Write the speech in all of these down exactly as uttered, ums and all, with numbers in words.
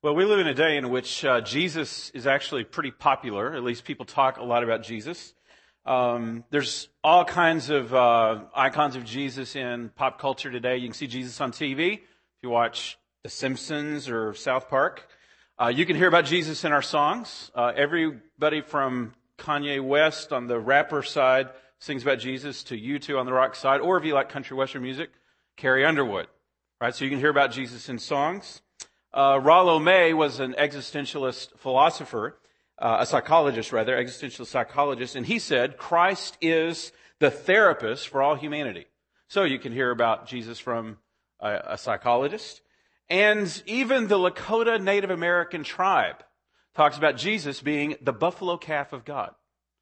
Well, we live in a day in which uh, Jesus is actually pretty popular. At least people talk a lot about Jesus. Um, there's all kinds of uh, icons of Jesus in pop culture today. You can see Jesus on T V if you watch The Simpsons or South Park. Uh, you can hear about Jesus in our songs. Uh, everybody from Kanye West on the rapper side sings about Jesus to U two on the rock side, or if you like country western music, Carrie Underwood. Right? So you can hear about Jesus in songs. Uh, Rollo May was an existentialist philosopher, uh, a psychologist rather, existential psychologist, and he said Christ is the therapist for all humanity. So you can hear about Jesus from a, a psychologist. And even the Lakota Native American tribe talks about Jesus being the buffalo calf of God.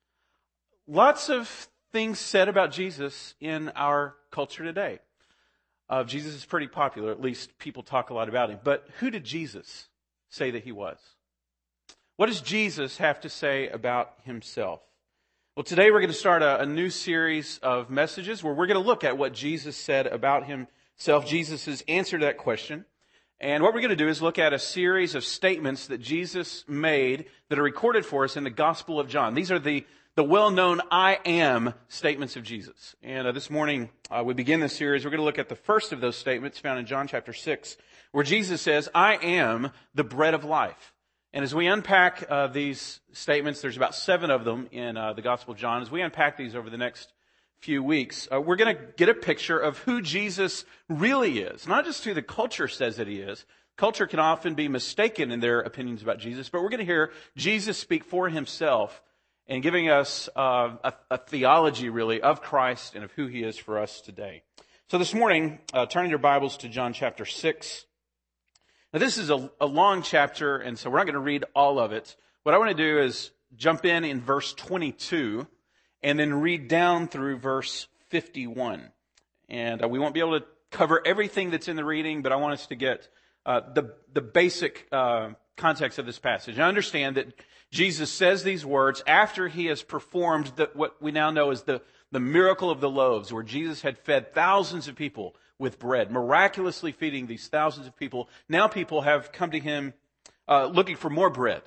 Lots of things said about Jesus in our culture today. Uh, Jesus is pretty popular, at least people talk a lot about him. But who did Jesus say that he was? What does Jesus have to say about himself? Well, today we're going to start a, a new series of messages where we're going to look at what Jesus said about himself, Jesus' answer to that question. And what we're going to do is look at a series of statements that Jesus made that are recorded for us in the Gospel of John. These are the The well-known I am statements of Jesus. And uh, this morning, uh, we begin this series. We're going to look at the first of those statements found in John chapter six, where Jesus says, I am the bread of life. And as we unpack uh, these statements, there's about seven of them in uh, the Gospel of John. As we unpack these over the next few weeks, uh, we're going to get a picture of who Jesus really is. Not just who the culture says that he is. Culture can often be mistaken in their opinions about Jesus, but we're going to hear Jesus speak for himself and giving us uh, a, a theology, really, of Christ and of who he is for us today. So this morning, uh, turning your Bibles to John chapter six. Now this is a, a long chapter, and so we're not going to read all of it. What I want to do is jump in in verse twenty-two and then read down through verse fifty-one. And uh, we won't be able to cover everything that's in the reading, but I want us to get uh, the, the basic uh, context of this passage. And I understand that Jesus says these words after he has performed the, what we now know as the, the miracle of the loaves, where Jesus had fed thousands of people with bread, miraculously feeding these thousands of people. Now people have come to him uh, looking for more bread.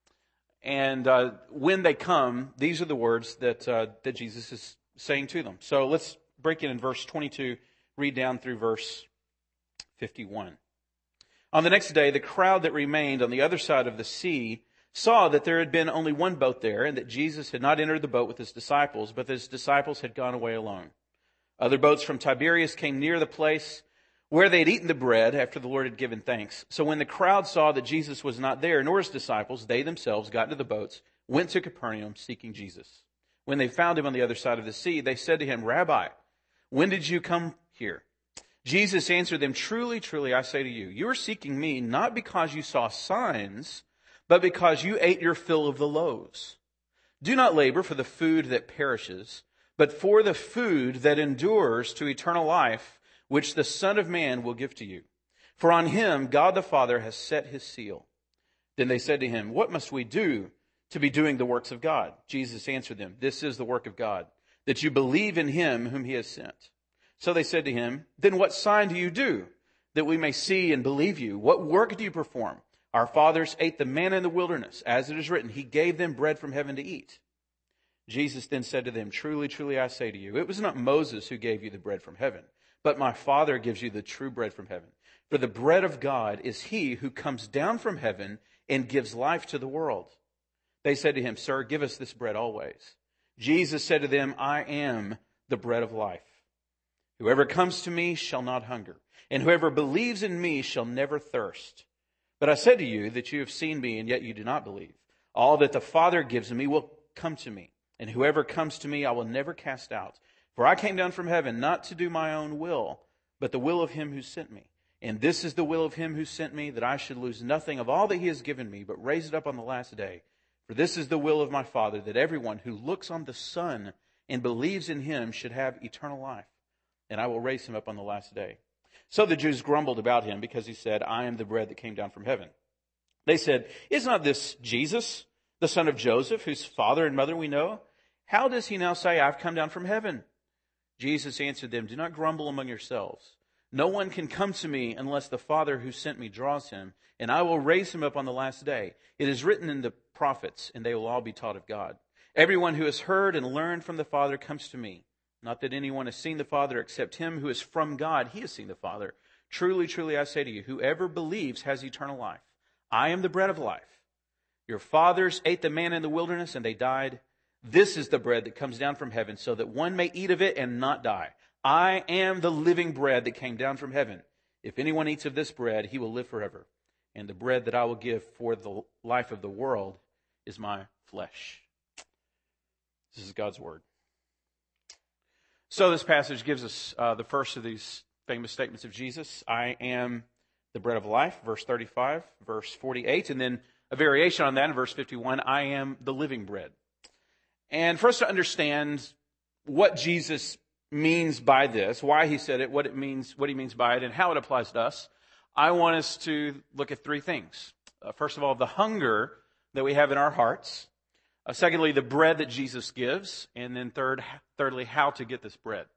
And uh, when they come, these are the words that, uh, that Jesus is saying to them. So let's break it in verse twenty-two, read down through verse fifty-one. On the next day, the crowd that remained on the other side of the sea saw that there had been only one boat there, and that Jesus had not entered the boat with his disciples, but that his disciples had gone away alone. Other boats from Tiberias came near the place where they had eaten the bread after the Lord had given thanks. So when the crowd saw that Jesus was not there, nor his disciples, they themselves got into the boats, went to Capernaum seeking Jesus. When they found him on the other side of the sea, they said to him, Rabbi, when did you come here? Jesus answered them, Truly, truly, I say to you, you are seeking me not because you saw signs, but because you ate your fill of the loaves. Do not labor for the food that perishes, but for the food that endures to eternal life, which the Son of Man will give to you. For on him God the Father has set his seal. Then they said to him, What must we do to be doing the works of God? Jesus answered them, This is the work of God, that you believe in him whom he has sent. So they said to him, Then what sign do you do, that we may see and believe you? What work do you perform? Our fathers ate the manna in the wilderness, as it is written, he gave them bread from heaven to eat. Jesus then said to them, Truly, truly, I say to you, it was not Moses who gave you the bread from heaven, but my Father gives you the true bread from heaven. For the bread of God is he who comes down from heaven and gives life to the world. They said to him, Sir, give us this bread always. Jesus said to them, I am the bread of life. Whoever comes to me shall not hunger, and whoever believes in me shall never thirst. But I said to you that you have seen me, and yet you do not believe. All that the Father gives me will come to me, and whoever comes to me I will never cast out. For I came down from heaven not to do my own will, but the will of him who sent me. And this is the will of him who sent me, that I should lose nothing of all that he has given me, but raise it up on the last day. For this is the will of my Father, that everyone who looks on the Son and believes in him should have eternal life. And I will raise him up on the last day. So the Jews grumbled about him because he said, I am the bread that came down from heaven. They said, Is not this Jesus, the son of Joseph, whose father and mother we know? How does he now say, I've come down from heaven? Jesus answered them, Do not grumble among yourselves. No one can come to me unless the Father who sent me draws him, and I will raise him up on the last day. It is written in the prophets, and they will all be taught of God. Everyone who has heard and learned from the Father comes to me. Not that anyone has seen the Father except him who is from God. He has seen the Father. Truly, truly, I say to you, whoever believes has eternal life. I am the bread of life. Your fathers ate the manna in the wilderness, and they died. This is the bread that comes down from heaven, so that one may eat of it and not die. I am the living bread that came down from heaven. If anyone eats of this bread, he will live forever. And the bread that I will give for the life of the world is my flesh. This is God's word. So this passage gives us uh, the first of these famous statements of Jesus. I am the bread of life, verse thirty-five, verse forty-eight, and then a variation on that in verse fifty-one, I am the living bread. And for us to understand what Jesus means by this, why he said it, what it means, what he means by it, and how it applies to us, I want us to look at three things. Uh, first of all, the hunger that we have in our hearts. Uh, secondly, the bread that Jesus gives. And then third, thirdly, how to get this bread.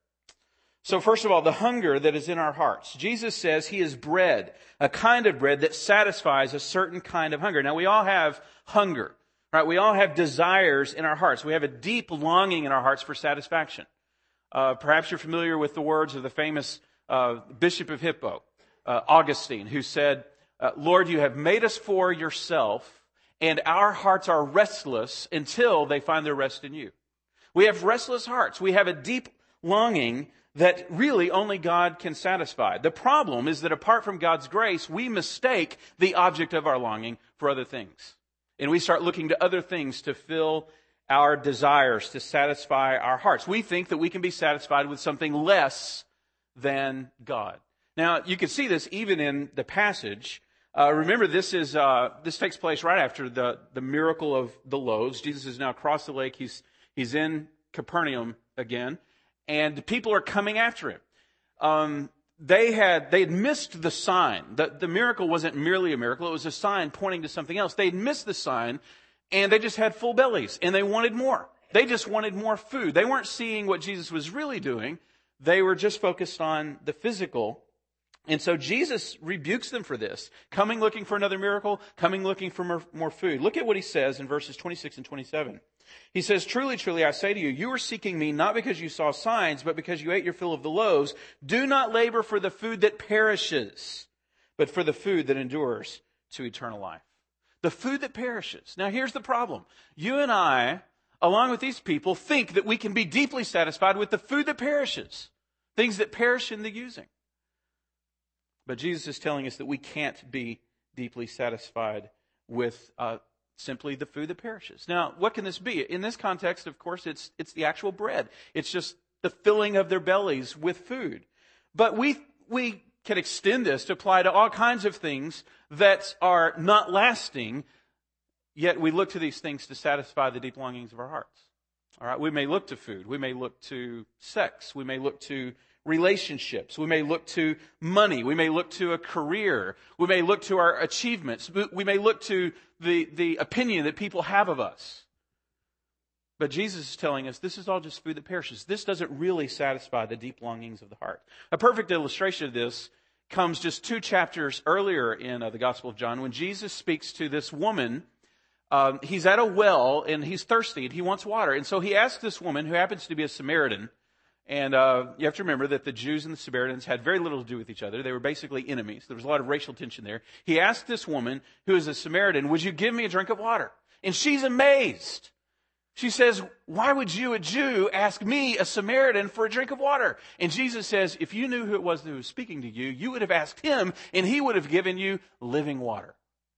So first of all, the hunger that is in our hearts. Jesus says he is bread, a kind of bread that satisfies a certain kind of hunger. Now, we all have hunger, right? We all have desires in our hearts. We have a deep longing in our hearts for satisfaction. Uh, perhaps you're familiar with the words of the famous uh, Bishop of Hippo, uh, Augustine, who said, uh, Lord, you have made us for yourself, and our hearts are restless until they find their rest in you. We have restless hearts. We have a deep longing that really only God can satisfy. The problem is that apart from God's grace, we mistake the object of our longing for other things. And we start looking to other things to fill our desires, to satisfy our hearts. We think that we can be satisfied with something less than God. Now, you can see this even in the passage. Uh, remember, this is uh, this takes place right after the, the miracle of the loaves. Jesus has now crossed the lake. He's he's in Capernaum again, and people are coming after him. Um, they had they had missed the sign. The, the miracle wasn't merely a miracle. It was a sign pointing to something else. They had missed the sign, and they just had full bellies, and they wanted more. They just wanted more food. They weren't seeing what Jesus was really doing. They were just focused on the physical. And so Jesus rebukes them for this, coming looking for another miracle, coming looking for more, more food. Look at what he says in verses twenty-six and twenty-seven. He says, truly, truly, I say to you, you are seeking me not because you saw signs, but because you ate your fill of the loaves. Do not labor for the food that perishes, but for the food that endures to eternal life. The food that perishes. Now, here's the problem. You and I, along with these people, think that we can be deeply satisfied with the food that perishes, things that perish in the using. But Jesus is telling us that we can't be deeply satisfied with uh, simply the food that perishes. Now, what can this be? In this context, of course, it's it's the actual bread. It's just the filling of their bellies with food. But we we can extend this to apply to all kinds of things that are not lasting, yet we look to these things to satisfy the deep longings of our hearts. All right, we may look to food. We may look to sex. We may look to relationships. We may look to money. We may look to a career. We may look to our achievements. We may look to the, the opinion that people have of us. But Jesus is telling us this is all just food that perishes. This doesn't really satisfy the deep longings of the heart. A perfect illustration of this comes just two chapters earlier in uh, the Gospel of John when Jesus speaks to this woman. Um, he's at a well and he's thirsty and he wants water. And so he asks this woman, who happens to be a Samaritan. And uh, you have to remember that the Jews and the Samaritans had very little to do with each other. They were basically enemies. There was a lot of racial tension there. He asked this woman, who is a Samaritan, would you give me a drink of water? And she's amazed. She says, why would you, a Jew, ask me, a Samaritan, for a drink of water? And Jesus says, if you knew who it was that was speaking to you, you would have asked him, and he would have given you living water.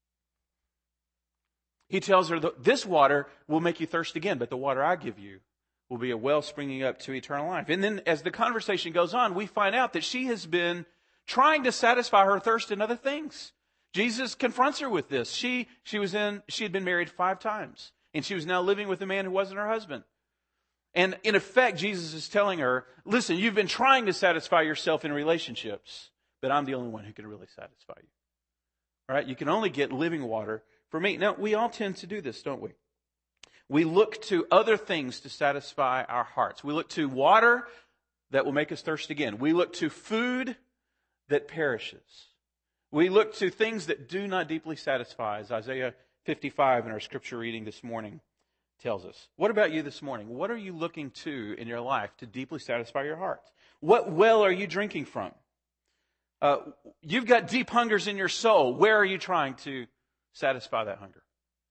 He tells her, this water will make you thirst again, but the water I give you will be a well springing up to eternal life. And then as the conversation goes on, we find out that she has been trying to satisfy her thirst in other things. Jesus confronts her with this. She, she was in, she had been married five times, and she was now living with a man who wasn't her husband. And in effect, Jesus is telling her, listen, you've been trying to satisfy yourself in relationships, but I'm the only one who can really satisfy you. All right? You can only get living water from me. Now, we all tend to do this, don't we? We look to other things to satisfy our hearts. We look to water that will make us thirst again. We look to food that perishes. We look to things that do not deeply satisfy, as Isaiah fifty-five in our scripture reading this morning tells us. What about you this morning? What are you looking to in your life to deeply satisfy your heart? What well are you drinking from? Uh, you've got deep hungers in your soul. Where are you trying to satisfy that hunger?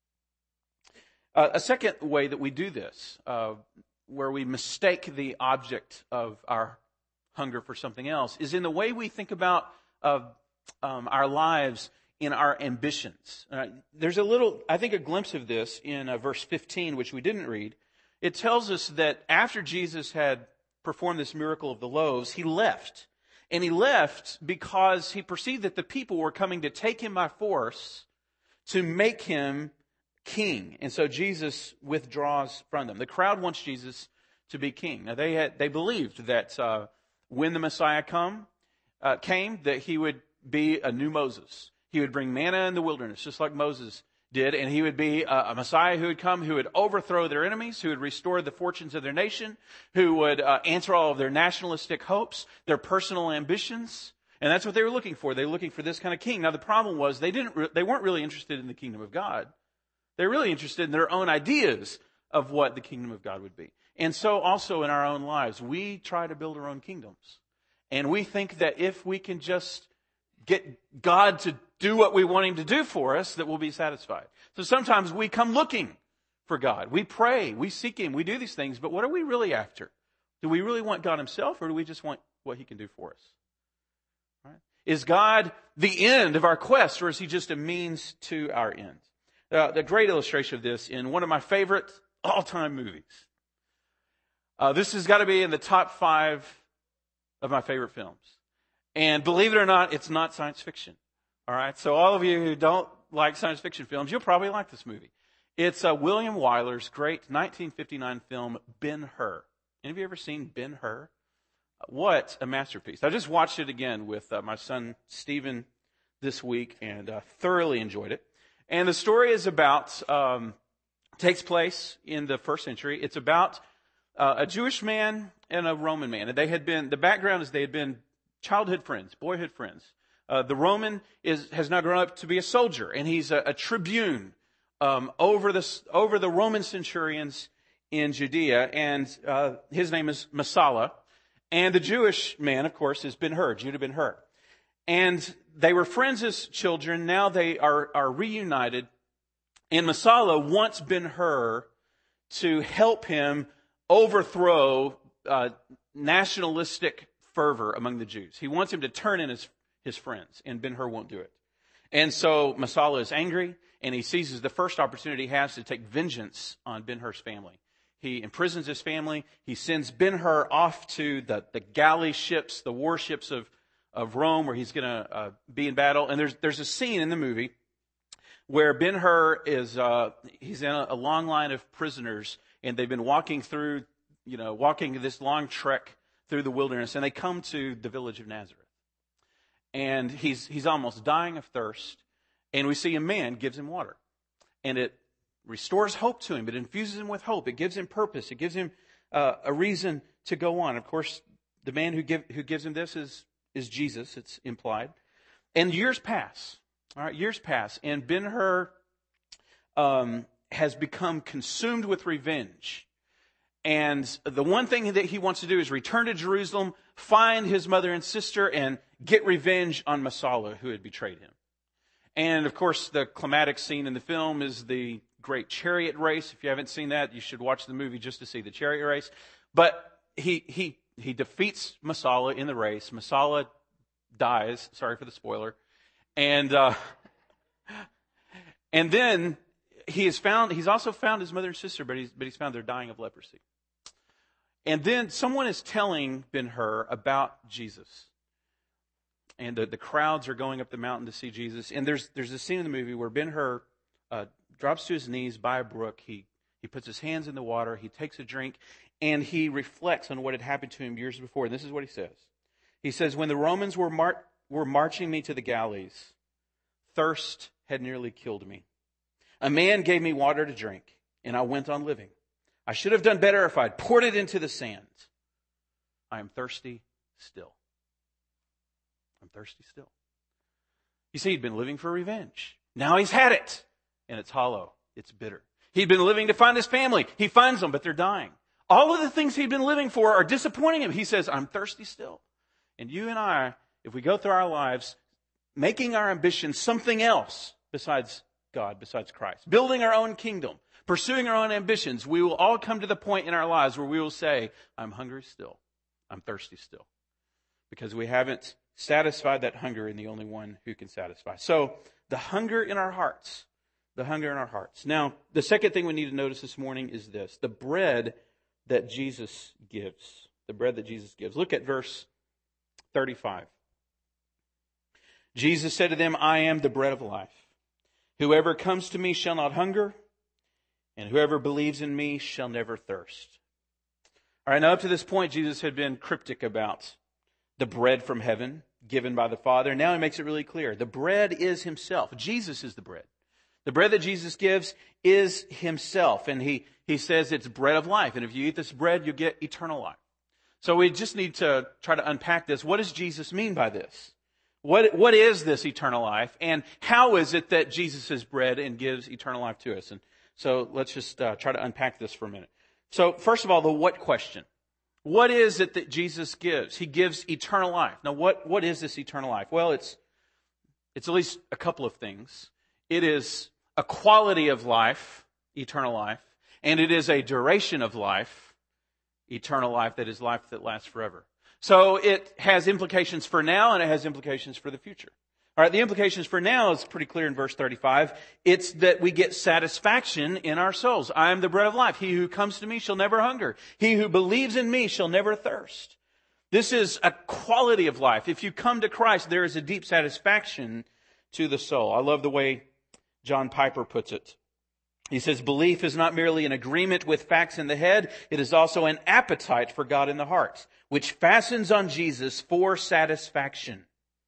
Uh, a second way that we do this, uh, where we mistake the object of our hunger for something else, is in the way we think about uh, um, our lives in our ambitions. Uh, there's a little, I think, a glimpse of this in uh, verse fifteen, which we didn't read. It tells us that after Jesus had performed this miracle of the loaves, he left. And he left because he perceived that the people were coming to take him by force to make him king. And so Jesus withdraws from them. The crowd wants Jesus to be king. Now they had, they believed that uh, when the Messiah come, uh, came, that he would be a new Moses. He would bring manna in the wilderness, just like Moses did, and he would be a, a Messiah who would come, who would overthrow their enemies, who would restore the fortunes of their nation, who would uh, answer all of their nationalistic hopes, their personal ambitions. And that's what they were looking for. They were looking for this kind of king. Now the problem was they didn't. Re- they weren't really interested in the kingdom of God. They were really interested in their own ideas of what the kingdom of God would be. And so also in our own lives, we try to build our own kingdoms. And we think that if we can just get God to do what we want him to do for us, that we'll be satisfied. So sometimes we come looking for God. We pray, we seek him, we do these things, but what are we really after? Do we really want God himself, or do we just want what he can do for us? Right? Is God the end of our quest, or is he just a means to our end? Uh, the great illustration of this in one of my favorite all-time movies. Uh, this has got to be in the top five of my favorite films. And believe it or not, it's not science fiction. All right, so all of you who don't like science fiction films, you'll probably like this movie. It's uh, William Wyler's great nineteen fifty-nine film, Ben-Hur. Any of you ever seen Ben-Hur? What a masterpiece. I just watched it again with uh, my son Stephen this week and uh, thoroughly enjoyed it. And the story is about, um, takes place in the first century. It's about uh, a Jewish man and a Roman man. And they had been, the background is they had been childhood friends, boyhood friends. Uh, the Roman is has now grown up to be a soldier, and he's a, a tribune um, over the over the Roman centurions in Judea, and uh, his name is Messala. And the Jewish man, of course, is Ben-Hur, Judah Ben-Hur. And they were friends as children. Now they are are reunited, and Messala wants Ben-Hur to help him overthrow uh, nationalistic fervor among the Jews. He wants him to turn in his his friends, and Ben-Hur won't do it. And so Messala is angry, and he seizes the first opportunity he has to take vengeance on Ben-Hur's family. He imprisons his family. He sends Ben-Hur off to the, the galley ships, the warships of, of Rome, where he's going to uh, be in battle. And there's there's a scene in the movie where Ben-Hur is uh, he's in a, a long line of prisoners, and they've been walking through, you know, walking this long trek through the wilderness, and they come to the village of Nazareth. And he's he's almost dying of thirst, and we see a man gives him water. And it restores hope to him. It infuses him with hope. It gives him purpose. It gives him uh, a reason to go on. Of course, the man who give, who gives him this is, is Jesus, it's implied. And years pass. All right, years pass, and Ben-Hur um, has become consumed with revenge. And the one thing that he wants to do is return to Jerusalem, find his mother and sister, and get revenge on Messala, who had betrayed him. And, of course, the climatic scene in the film is the great chariot race. If you haven't seen that, you should watch the movie just to see the chariot race. But he he he defeats Messala in the race. Messala dies. Sorry for the spoiler. And uh, and then he is found. He's also found his mother and sister, but he's but he's found they're dying of leprosy. And then someone is telling Ben-Hur about Jesus. And the, the crowds are going up the mountain to see Jesus. And there's there's a scene in the movie where Ben-Hur uh, drops to his knees by a brook. He he puts his hands in the water. He takes a drink, and he reflects on what had happened to him years before. And this is what he says. He says, "When the Romans were mar- were marching me to the galleys, thirst had nearly killed me. A man gave me water to drink, and I went on living. I should have done better if I'd poured it into the sand. I am thirsty still. I'm I'm thirsty still. You see, he'd been living for revenge. Now he's had it, and it's hollow. It's bitter. He'd been living to find his family. He finds them, but they're dying. All of the things he'd been living for are disappointing him. He says, I'm thirsty still. And you and I, if we go through our lives making our ambition something else besides God, besides Christ, building our own kingdom, pursuing our own ambitions, we will all come to the point in our lives where we will say, I'm hungry still. I'm thirsty still. Because we haven't satisfied that hunger in the only one who can satisfy. So, the hunger in our hearts. The hunger in our hearts. Now, the second thing we need to notice this morning is this. The bread that Jesus gives. The bread that Jesus gives. Look at verse thirty-five. Jesus said to them, I am the bread of life. Whoever comes to me shall not hunger, and whoever believes in me shall never thirst. All right, now up to this point, Jesus had been cryptic about the bread from heaven given by the Father. Now he makes it really clear. The bread is himself. Jesus is the bread. The bread that Jesus gives is himself. And he, he says it's bread of life. And if you eat this bread, you get eternal life. So we just need to try to unpack this. What does Jesus mean by this? What, what is this eternal life? And how is it that Jesus is bread and gives eternal life to us? And so let's just uh, try to unpack this for a minute. So first of all, the what question. What is it that Jesus gives? He gives eternal life. Now, what, what is this eternal life? Well, it's, it's at least a couple of things. It is a quality of life, eternal life, and it is a duration of life, eternal life, that is life that lasts forever. So it has implications for now and it has implications for the future. All right, the implications for now is pretty clear in verse thirty-five. It's that we get satisfaction in our souls. I am the bread of life. He who comes to me shall never hunger. He who believes in me shall never thirst. This is a quality of life. If you come to Christ, there is a deep satisfaction to the soul. I love the way John Piper puts it. He says, belief is not merely an agreement with facts in the head. It is also an appetite for God in the heart, which fastens on Jesus for satisfaction.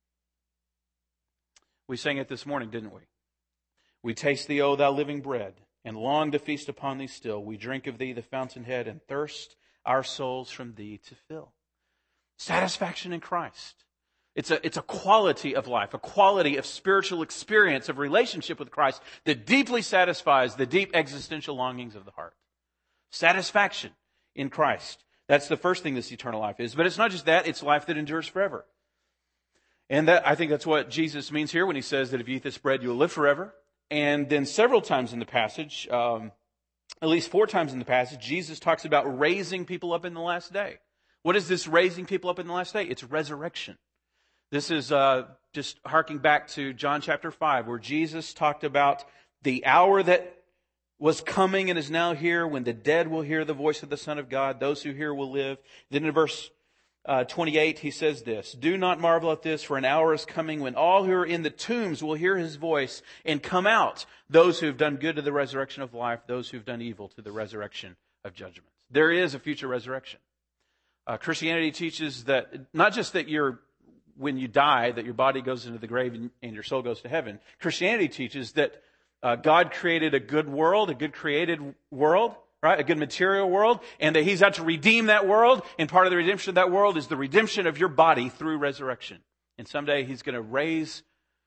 We sang it this morning, didn't we? We taste thee, O thou living bread, and long to feast upon thee still. We drink of thee the fountainhead, and thirst our souls from thee to fill. Satisfaction in Christ. It's a, it's a quality of life, a quality of spiritual experience, of relationship with Christ that deeply satisfies the deep existential longings of the heart. Satisfaction in Christ. That's the first thing this eternal life is. But it's not just that, it's life that endures forever. And that, I think that's what Jesus means here when he says that if you eat this bread, you'll live forever. And then several times in the passage, um, at least four times in the passage, Jesus talks about raising people up in the last day. What is this raising people up in the last day? It's resurrection. This is uh, just harking back to John chapter five, where Jesus talked about the hour that was coming and is now here when the dead will hear the voice of the Son of God. Those who hear will live. Then in verse Uh, twenty-eight, he says this, do not marvel at this, for an hour is coming when all who are in the tombs will hear his voice and come out. Those who have done good to the resurrection of life, those who have done evil to the resurrection of judgment. There is a future resurrection. Uh, Christianity teaches that not just that you're, when you die, that your body goes into the grave and, and your soul goes to heaven. Christianity teaches that uh, God created a good world, a good created world, right? A good material world, and that he's out to redeem that world, and part of the redemption of that world is the redemption of your body through resurrection. And someday he's going to raise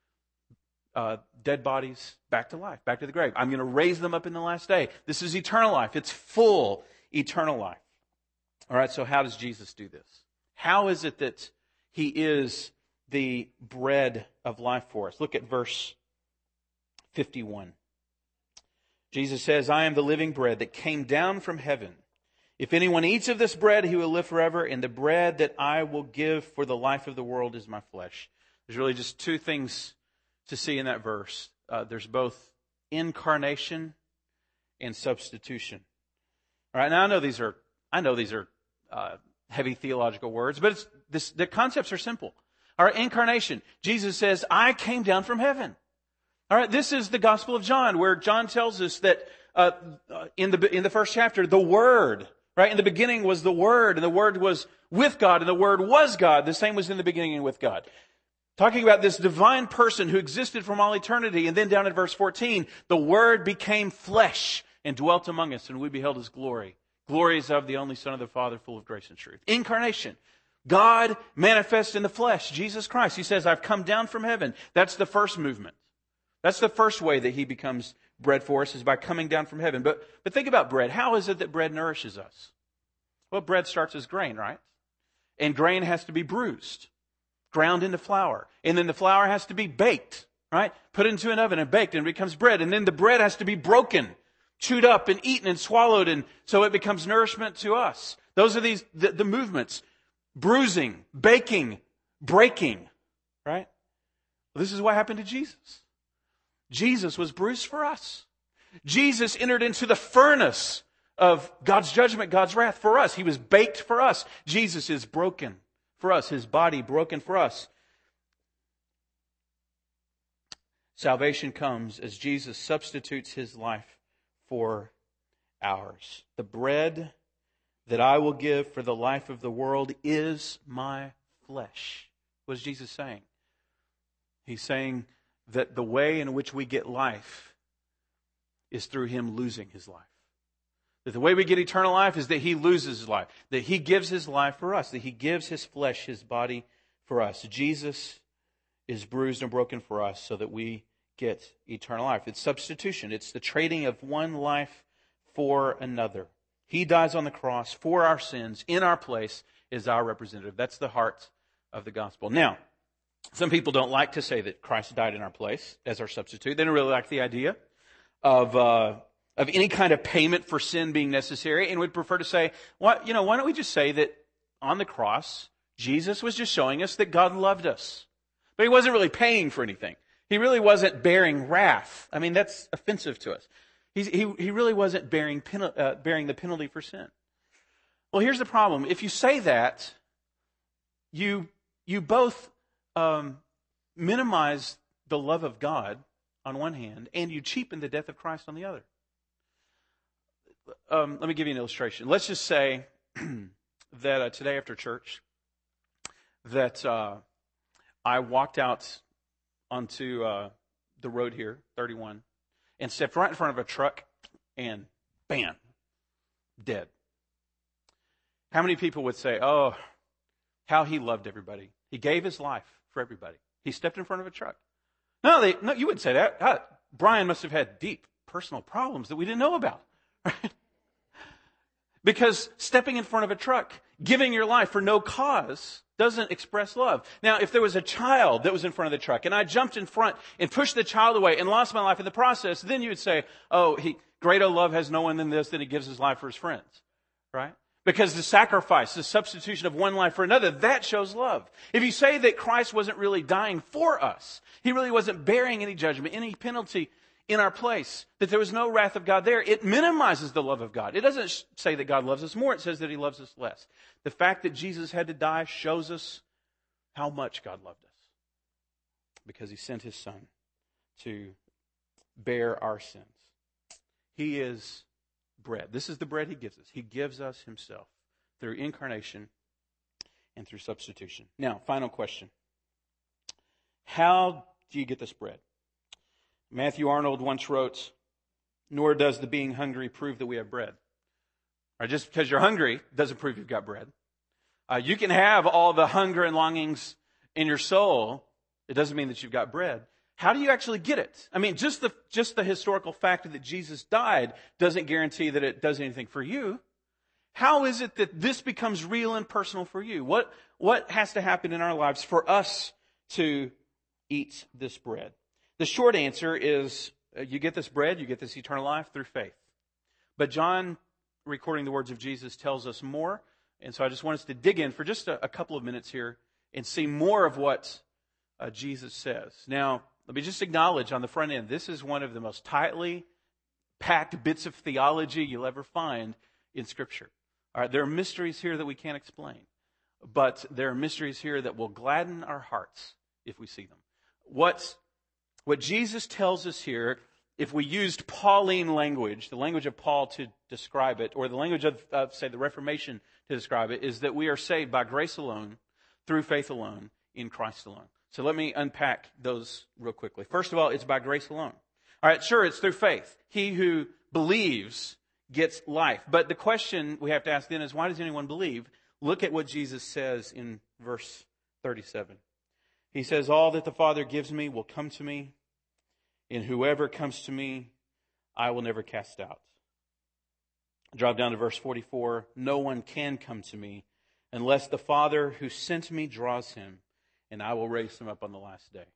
uh, dead bodies back to life, back to the grave. I'm going to raise them up in the last day. This is eternal life. It's full eternal life. All right, so how does Jesus do this? How is it that he is the bread of life for us? Look at verse fifty-one. Jesus says, I am the living bread that came down from heaven. If anyone eats of this bread, he will live forever, and the bread that I will give for the life of the world is my flesh. There's really just two things to see in that verse. Uh, there's both incarnation and substitution. All right, now I know these are, I know these are uh, heavy theological words, but it's, this, the concepts are simple. All right, incarnation. Jesus says, I came down from heaven. All right, this is the Gospel of John, where John tells us that uh, in the in the first chapter, the Word, right? In the beginning was the Word, and the Word was with God, and the Word was God. The same was in the beginning with God. Talking about this divine person who existed from all eternity. And then down at verse fourteen, the Word became flesh and dwelt among us, and we beheld his glory. Glory is of the only Son of the Father, full of grace and truth. Incarnation. God manifest in the flesh, Jesus Christ. He says, I've come down from heaven. That's the first movement. That's the first way that he becomes bread for us, is by coming down from heaven. But, but think about bread. How is it that bread nourishes us? Well, bread starts as grain, right? And grain has to be bruised, ground into flour. And then the flour has to be baked, right? Put into an oven and baked, and it becomes bread. And then the bread has to be broken, chewed up and eaten and swallowed, and so it becomes nourishment to us. Those are these the, the movements. Bruising, baking, breaking, right? Well, this is what happened to Jesus. Jesus was bruised for us. Jesus entered into the furnace of God's judgment, God's wrath for us. He was baked for us. Jesus is broken for us, his body broken for us. Salvation comes as Jesus substitutes his life for ours. The bread that I will give for the life of the world is my flesh. What is Jesus saying? He's saying that the way in which we get life is through him losing his life. That the way we get eternal life is that he loses his life. That he gives his life for us. That he gives his flesh, his body for us. Jesus is bruised and broken for us so that we get eternal life. It's substitution. It's the trading of one life for another. He dies on the cross for our sins, in our place, as our representative. That's the heart of the gospel. Now, some people don't like to say that Christ died in our place as our substitute. They don't really like the idea of uh, of any kind of payment for sin being necessary, and would prefer to say, "What you know? Why don't we just say that on the cross, Jesus was just showing us that God loved us, but he wasn't really paying for anything. He really wasn't bearing wrath. I mean, that's offensive to us. He's, he he really wasn't bearing pen, uh, bearing the penalty for sin." Well, here's the problem. If you say that, you you both um, minimize the love of God on one hand, and you cheapen the death of Christ on the other. Um, let me give you an illustration. Let's just say that uh, today after church, that uh, I walked out onto uh, the road here, thirty-one, and stepped right in front of a truck, and bam, dead. How many people would say, "Oh, how he loved everybody. He gave his life for everybody. He stepped in front of a truck." No, they, no, you wouldn't say that. Uh, Brian must have had deep personal problems that we didn't know about, right? Because stepping in front of a truck, giving your life for no cause, doesn't express love. Now, if there was a child that was in front of the truck, and I jumped in front and pushed the child away and lost my life in the process, then you would say, "Oh, he, greater love has no one than this, that he gives his life for his friends," right? Because the sacrifice, the substitution of one life for another, that shows love. If you say that Christ wasn't really dying for us, he really wasn't bearing any judgment, any penalty in our place, that there was no wrath of God there, it minimizes the love of God. It doesn't say that God loves us more, it says that he loves us less. The fact that Jesus had to die shows us how much God loved us, because he sent his son to bear our sins. He is bread. This is the bread he gives us. He gives us himself through incarnation and through substitution. Now, final question. How do you get this bread? Matthew Arnold once wrote, "Nor does the being hungry prove that we have bread." Right, just because you're hungry doesn't prove you've got bread. Uh, you can have all the hunger and longings in your soul. It doesn't mean that you've got bread. How do you actually get it? I mean, just the just the historical fact that Jesus died doesn't guarantee that it does anything for you. How is it that this becomes real and personal for you? What what has to happen in our lives for us to eat this bread? The short answer is uh, you get this bread, you get this eternal life through faith. But John, recording the words of Jesus, tells us more. And so I just want us to dig in for just a, a couple of minutes here and see more of what uh, Jesus says. Now, let me just acknowledge on the front end, this is one of the most tightly packed bits of theology you'll ever find in Scripture. All right, there are mysteries here that we can't explain, but there are mysteries here that will gladden our hearts if we see them. What, what Jesus tells us here, if we used Pauline language, the language of Paul to describe it, or the language of, uh, say, the Reformation to describe it, is that we are saved by grace alone, through faith alone, in Christ alone. So let me unpack those real quickly. First of all, it's by grace alone. All right, sure, it's through faith. He who believes gets life. But the question we have to ask then is, why does anyone believe? Look at what Jesus says in verse thirty-seven. He says, all that the Father gives me will come to me, and whoever comes to me, I will never cast out. Drop down to verse forty-four. No one can come to me unless the Father who sent me draws him, and I will raise him up on the last day.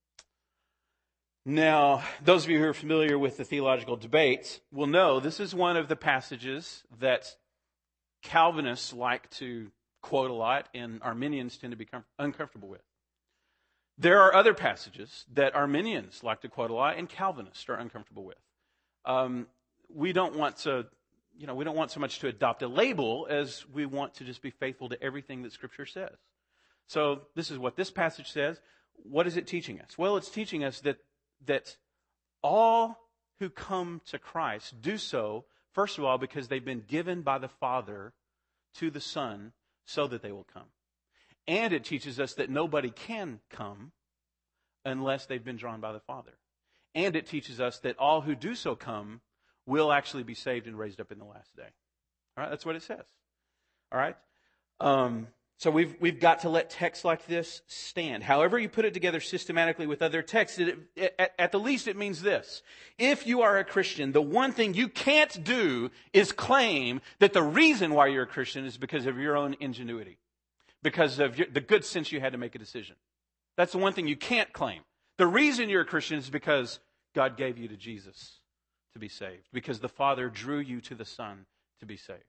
Now, those of you who are familiar with the theological debates will know this is one of the passages that Calvinists like to quote a lot and Arminians tend to be com- uncomfortable with. There are other passages that Arminians like to quote a lot and Calvinists are uncomfortable with. Um, we don't want to, you know, we don't want so much to adopt a label as we want to just be faithful to everything that Scripture says. So this is what this passage says. What is it teaching us? Well, it's teaching us that that all who come to Christ do so, first of all, because they've been given by the Father to the Son so that they will come. And it teaches us that nobody can come unless they've been drawn by the Father. And it teaches us that all who do so come will actually be saved and raised up in the last day. All right, that's what it says. All right? Um, so we've we've got to let texts like this stand. However you put it together systematically with other texts, it, it, at, at the least it means this. If you are a Christian, the one thing you can't do is claim that the reason why you're a Christian is because of your own ingenuity. Because of your, the good sense you had to make a decision. That's the one thing you can't claim. The reason you're a Christian is because God gave you to Jesus to be saved. Because the Father drew you to the Son to be saved.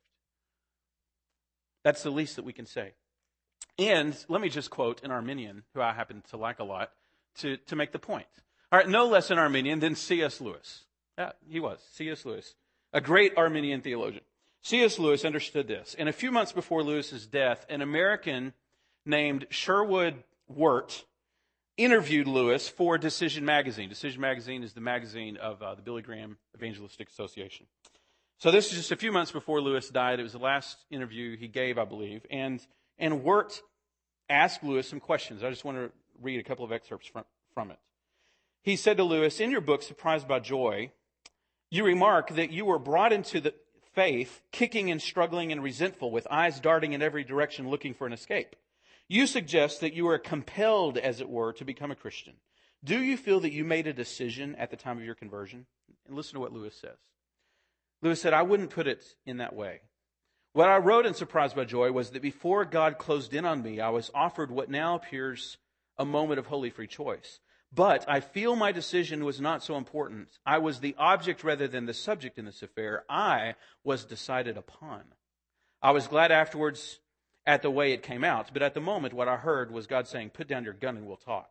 That's the least that we can say. And let me just quote an Arminian, who I happen to like a lot, to, to make the point. All right, no less an Arminian than C S Lewis. Yeah, he was, C S Lewis, a great Arminian theologian. C S Lewis understood this. And a few months before Lewis's death, an American named Sherwood Wirt interviewed Lewis for Decision Magazine. Decision Magazine is the magazine of uh, the Billy Graham Evangelistic Association. So this is just a few months before Lewis died. It was the last interview he gave, I believe. And and Wirt asked Lewis some questions. I just want to read a couple of excerpts from, from it. He said to Lewis, in your book, Surprised by Joy, you remark that you were brought into the faith, kicking and struggling and resentful, with eyes darting in every direction looking for an escape. You suggest that you were compelled, as it were, to become a Christian. Do you feel that you made a decision at the time of your conversion? And listen to what Lewis says. Lewis said, I wouldn't put it in that way. What I wrote in Surprised by Joy was that before God closed in on me, I was offered what now appears a moment of holy free choice. But I feel my decision was not so important. I was the object rather than the subject in this affair. I was decided upon. I was glad afterwards at the way it came out, but at the moment what I heard was God saying, put down your gun and we'll talk.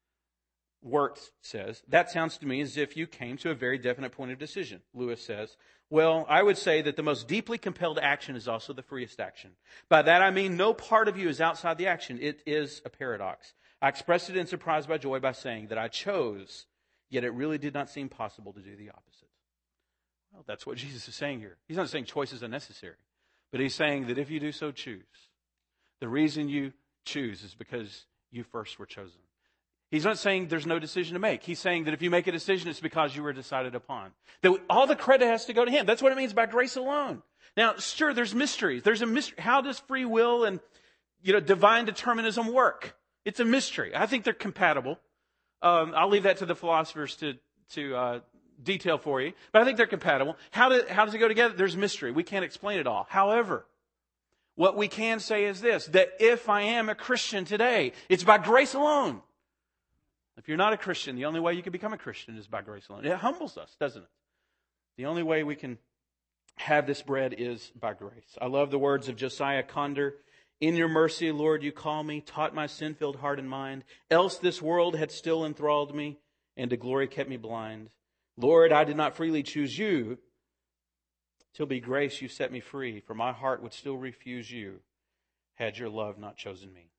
Wirt says, that sounds to me as if you came to a very definite point of decision. Lewis says, well, I would say that the most deeply compelled action is also the freest action. By that I mean no part of you is outside the action. It is a paradox. I expressed it in Surprised by Joy by saying that I chose, yet it really did not seem possible to do the opposite. Well, that's what Jesus is saying here. He's not saying choice is unnecessary, but he's saying that if you do so choose, the reason you choose is because you first were chosen. He's not saying there's no decision to make. He's saying that if you make a decision, it's because you were decided upon. That all the credit has to go to him. That's what it means by grace alone. Now, sure, there's mysteries. There's a mystery. How does free will and, you know, divine determinism work? It's a mystery. I think they're compatible. Um, I'll leave that to the philosophers to to uh, detail for you. But I think they're compatible. How, do, how does it go together? There's mystery. We can't explain it all. However, what we can say is this, that if I am a Christian today, it's by grace alone. If you're not a Christian, the only way you can become a Christian is by grace alone. It humbles us, doesn't it? The only way we can have this bread is by grace. I love the words of Josiah Conder. In your mercy, Lord, you call me, taught my sin-filled heart and mind. Else this world had still enthralled me, and to glory kept me blind. Lord, I did not freely choose you. Till by grace you set me free, for my heart would still refuse you, had your love not chosen me.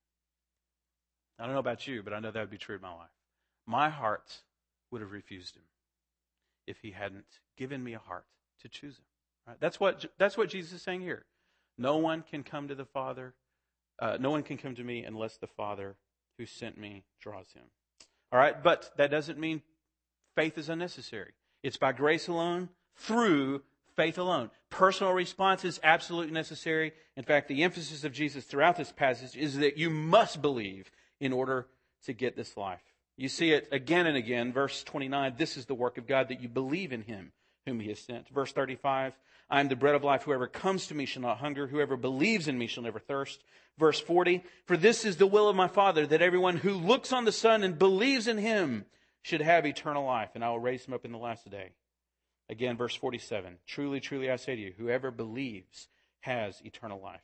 I don't know about you, but I know that would be true in my life. My heart would have refused him if he hadn't given me a heart to choose him. Right? That's what that's what Jesus is saying here. No one can come to the Father. Uh, no one can come to me unless the Father who sent me draws him. All right, but that doesn't mean faith is unnecessary. It's by grace alone, through faith alone. Personal response is absolutely necessary. In fact, the emphasis of Jesus throughout this passage is that you must believe in order to get this life. You see it again and again. Verse twenty-nine, this is the work of God, that you believe in him whom he has sent. Verse thirty-five, I am the bread of life. Whoever comes to me shall not hunger. Whoever believes in me shall never thirst. Verse forty, for this is the will of my Father, that everyone who looks on the Son and believes in him should have eternal life, and I will raise him up in the last day. Again, verse forty-seven, truly, truly, I say to you, whoever believes has eternal life.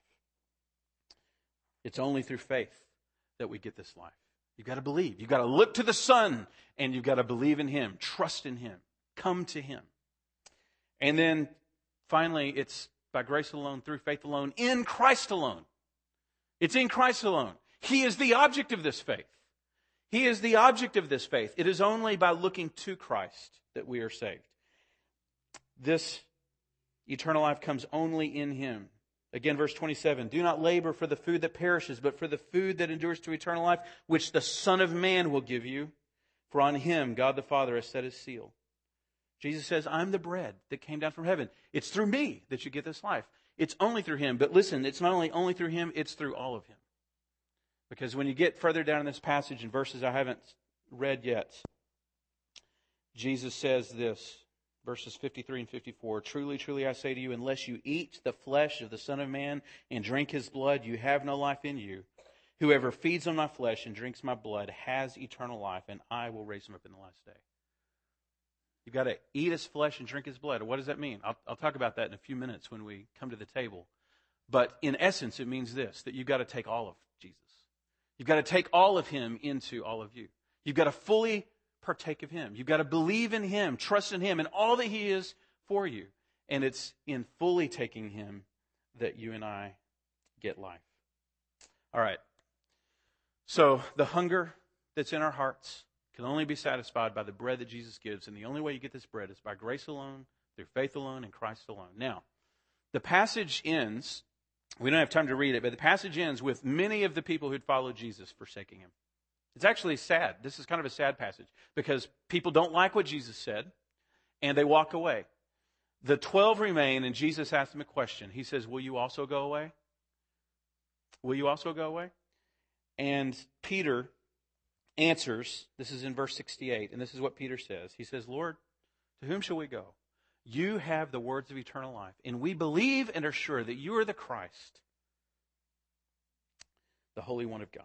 It's only through faith that we get this life. You've got to believe. You've got to look to the Son, and you've got to believe in him, trust in him, come to him. And then finally, it's by grace alone, through faith alone, in Christ alone. It's in Christ alone. He is the object of this faith. He is the object of this faith. It is only by looking to Christ that we are saved. This eternal life comes only in him. Again, verse twenty-seven, do not labor for the food that perishes, but for the food that endures to eternal life, which the Son of Man will give you. For on him God the Father has set his seal. Jesus says, I'm the bread that came down from heaven. It's through me that you get this life. It's only through him. But listen, it's not only only through him, it's through all of him. Because when you get further down in this passage, in verses I haven't read yet, Jesus says this, verses fifty-three and fifty-four, truly, truly, I say to you, unless you eat the flesh of the Son of Man and drink his blood, you have no life in you. Whoever feeds on my flesh and drinks my blood has eternal life, and I will raise him up in the last day. You've got to eat his flesh and drink his blood. What does that mean? I'll, I'll talk about that in a few minutes when we come to the table. But in essence, it means this, that you've got to take all of Jesus. You've got to take all of him into all of you. You've got to fully partake of him. You've got to believe in him, trust in him, and all that he is for you. And it's in fully taking him that you and I get life. All right. So the hunger that's in our hearts can only be satisfied by the bread that Jesus gives. And the only way you get this bread is by grace alone, through faith alone, and Christ alone. Now, the passage ends, we don't have time to read it, but the passage ends with many of the people who'd followed Jesus forsaking him. It's actually sad. This is kind of a sad passage because people don't like what Jesus said, and they walk away. The twelve remain, and Jesus asks them a question. He says, will you also go away? Will you also go away? And Peter answers, this is in verse sixty-eight, and this is what Peter says. He says, Lord, to whom shall we go? You have the words of eternal life, and we believe and are sure that you are the Christ, the Holy One of God.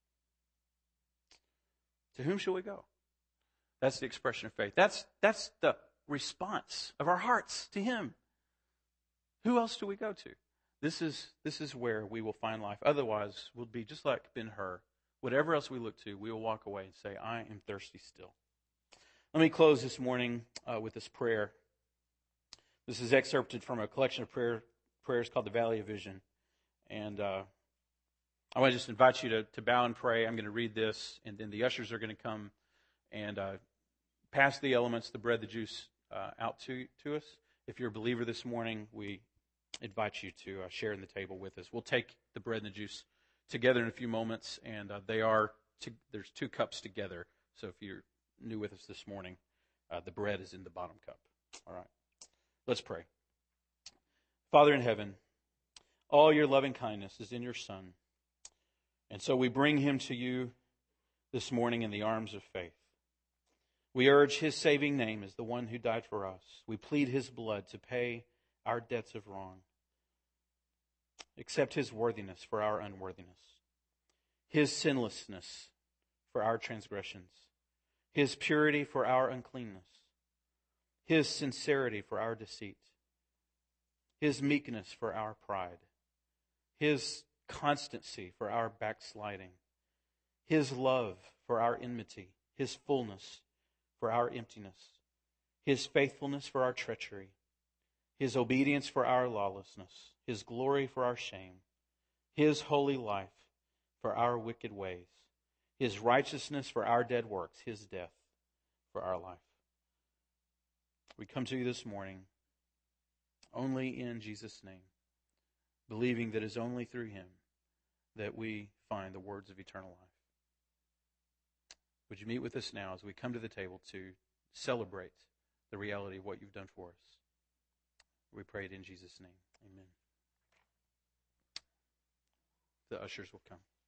To whom shall we go? That's the expression of faith. That's, that's the response of our hearts to him. Who else do we go to? This is, this is where we will find life. Otherwise, we'll be just like Ben-Hur. Whatever else we look to, we will walk away and say, I am thirsty still. Let me close this morning uh, with this prayer. This is excerpted from a collection of prayer prayers called the Valley of Vision. And uh, I want to just invite you to, to bow and pray. I'm going to read this, and then the ushers are going to come and uh, pass the elements, the bread, the juice, uh, out to, to us. If you're a believer this morning, we invite you to uh, share in the table with us. We'll take the bread and the juice together in a few moments, and uh, they are to, there's two cups together. So if you're new with us this morning, uh, the bread is in the bottom cup. All right, let's pray. Father in heaven, all your loving kindness is in your Son, and so we bring him to you this morning in the arms of faith. We urge his saving name as the one who died for us. We plead his blood to pay our debts of wrong. Accept his worthiness for our unworthiness, his sinlessness for our transgressions, his purity for our uncleanness, his sincerity for our deceit, his meekness for our pride, his constancy for our backsliding, his love for our enmity, his fullness for our emptiness, his faithfulness for our treachery, his obedience for our lawlessness, his glory for our shame, his holy life for our wicked ways, his righteousness for our dead works, his death for our life. We come to you this morning only in Jesus' name, believing that it is only through him that we find the words of eternal life. Would you meet with us now as we come to the table to celebrate the reality of what you've done for us? We pray it in Jesus' name. Amen. The ushers will come.